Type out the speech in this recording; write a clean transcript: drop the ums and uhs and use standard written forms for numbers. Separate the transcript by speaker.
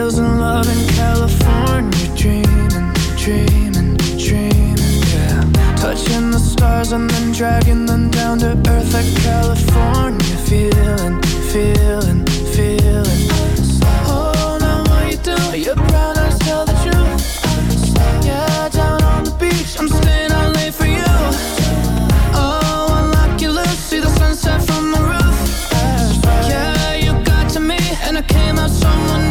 Speaker 1: feels in love in California, dreaming, dreaming, dreaming, yeah. Touching the stars and then dragging them down to earth like California, feeling, feeling, feeling. Oh, now what you do? Your brown eyes tell the truth. Yeah, down on the beach, I'm staying out late for you. Oh, unlock your loose, see the sunset from the roof. Yeah, you got to me, and I came out someone